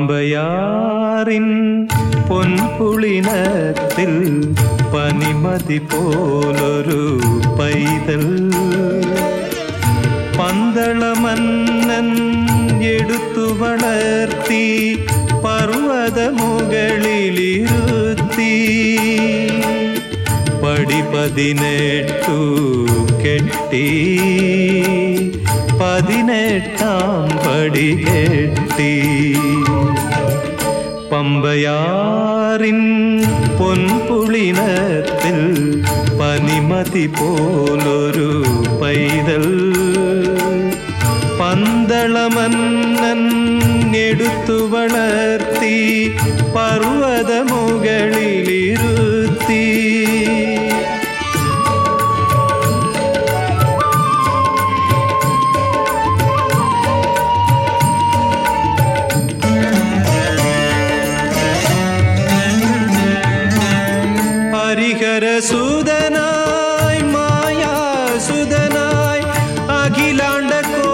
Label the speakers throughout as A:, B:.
A: പമ്പയാറിൻ പൊൻപുളിനത്തിൽ പനിമതി പോലൊരു പൈതൽ പന്തളമന്നൻ എടുത്തു വളർത്തി പർവ്വതമുകളിലിരുത്തി പടി 18 കെട്ടി 18ാം പടി കെട്ടി പമ്പയാറിൻ പൊൻപുളിനത്തിൽ പനിമതി പോലൊരു പൈതൽ പന്തളമന്നൻ എടുത്തു വളർത്തി പർവ്വതമുകളിലിരുത്തി ഹരിഹരസുതനായി മായാസുതനായി അഖിലാണ്ട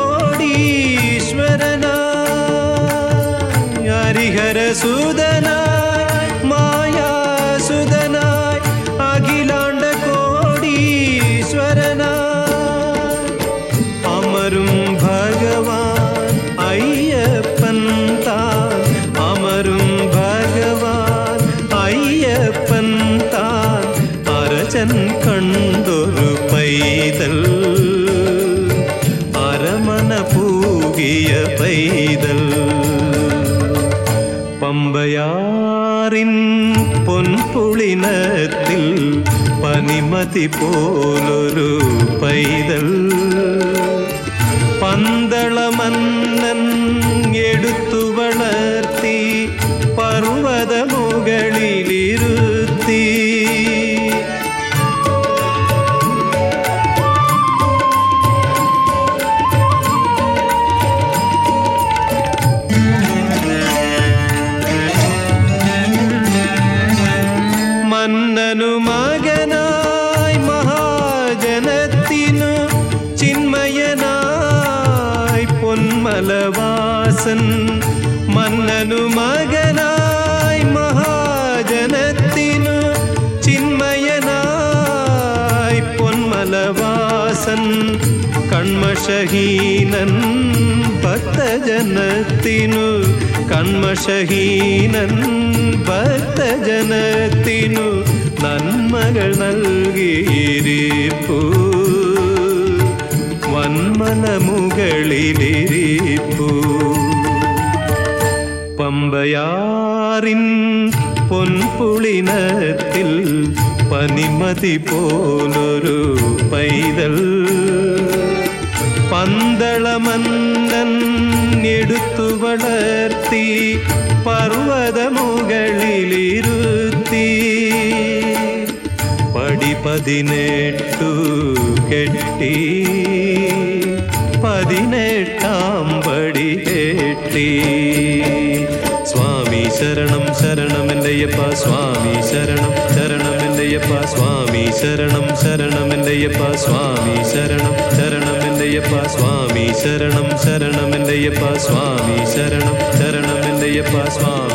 A: കോടീശ്വരനായി ഹരിഹരസുതനായി മായാസുതനായി അഖിലാണ്ട കോടീശ്വരനായി അമരും ഭഗവാൻ അയ്യപ്പൻ താൻ അമരും ഭഗവാൻ അയ്യപ്പൻ താൻ അരചൻ കണ്ടൊരു പൈതൽ അരമന പൂകിയ പൈതൽ പമ്പയാറിൻ പൊൻപുളിനത്തിൽ പനിമതി പോലൊരു പൈതൽ പന്തളമന്നൻ എടുത്തു വളർത്തി പർവ്വതമുകളിലിരുത്തി മന്നനു മകനായി മഹാജനത്തിനു ചിന്മയനായി പൊന്മലവാസൻ മന്നനു മകനായി മഹാജനത്തിനു ചിന്മയനായി പൊന്മലവാസൻ കൺമഷഹീനൻ ഭക്തജനത്തിനു കൺമഷഹീനൻ ഭക്തജനത്തിനു നന്മകൾ നൽകിയിരിപ്പു വന്മലമുകളിലിരിപ്പു പമ്പയാറിൻ പൊൻപുളിനത്തിൽ പനിമതി പോലൊരു പൈതൽ പന്തളമന്നൻ എടുത്തു വളർത്തി പർവ്വതമുകളിലിരുത്തി പടി 18 കെട്ടി 18ാം പടി കെട്ടി സ്വാമി ശരണം ശരണമെൻ്റെയപ്പ സ്വാമി ശരണം ശരണമെൻ്റെയപ്പ സ്വാമി ശരണം ശരണമെൻ്റെയപ്പ സ്വാമി ശരണം ശരണമെൻ്റെയപ്പ സ്വാമി ശരണം ശരണമെൻ്റെയപ്പ സ്വാമി ശരണം ശരണമെൻ്റെയപ്പ സ്വാമി